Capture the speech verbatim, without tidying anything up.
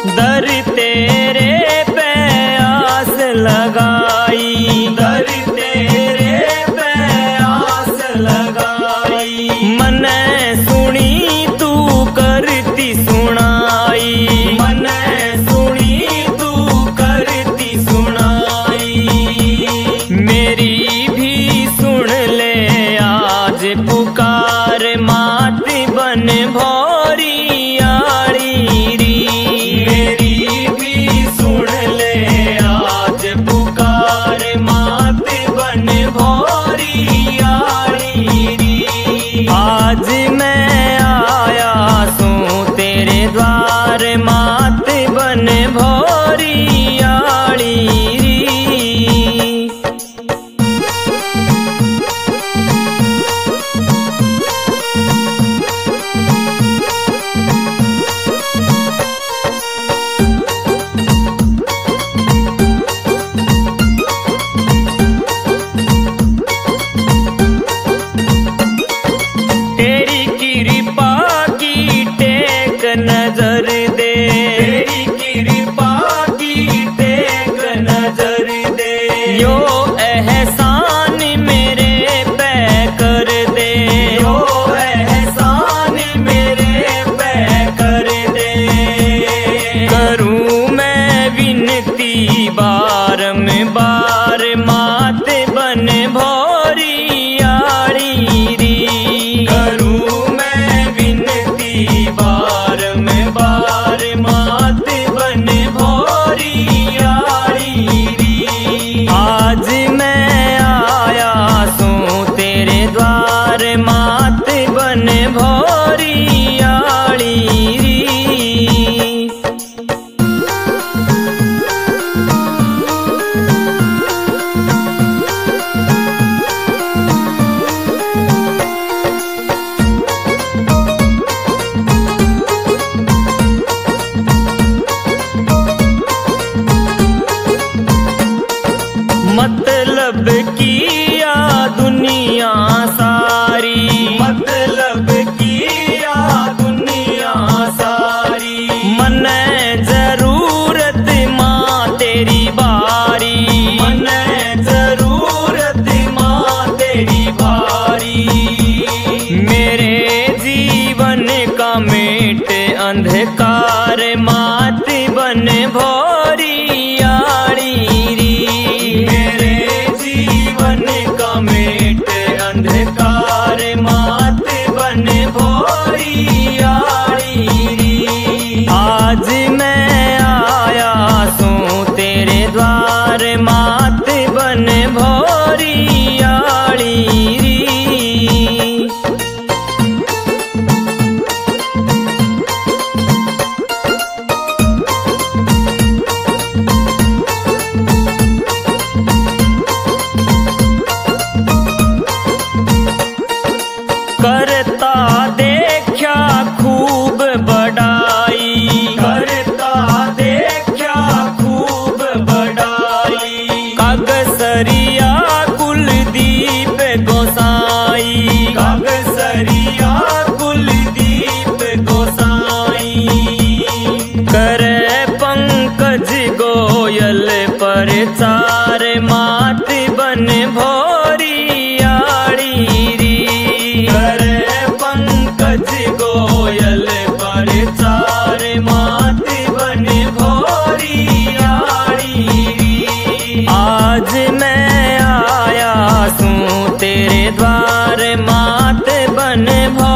दर तेरे पे आस लगाई, दर तेरे पे आस लगाई। मने सुनी तू करती सुनाई, मने सुनी तू करती सुनाई। मेरी भी सुन ले आज पुकार, मात बन भौरी आड़ी री। मेरी भी सुन ले आज पुकार, मात बन भौरी आड़ी री। आज मैं आया सूं तेरे द्वार, मात बन भौरी आड़ी री। नजर दे, तेरी कृपा की टेक नजर दे। यो एहसान मेरे पे कर दे, यो एहसान मेरे पे कर दे। करूं मैं विनती बारंबार, मात बन भौरी आड़ी री। करूं मैं विनती बार में बार, मात बन भौरी आड़ी री। आज मैं आया सूं तेरे द्वार, मात बन भौरी आड़ी री। मतलब किया दुनिया सारी, मतलब किया दुनिया सारी। मने जरूरत माँ तेरी बारी, मने जरूरत माँ तेरी बारी। मेरे जीवन का मेट अंधकार, मात बन भौरी आड़ी री। मेरे जीवन का मेट अंधकार, मात बन भौरी आड़ी री। आज मैं आया सूं तेरे द्वार, मात बन भौरी आड़ी री। करता देखा खूब बड़ाई, करता देखा खूब बड़ाई। कागसरिया कुलदीप गोसाई, कागसरिया कुलदीप गोसाई। करे पंकज गोयल प्रचार, मात बन भौरी आड़ी री। करे पंकज गोयल प्रचार, मात बन भौरी आड़ी री। आज मैं आया सूं तेरे द्वार, मात बन भौरी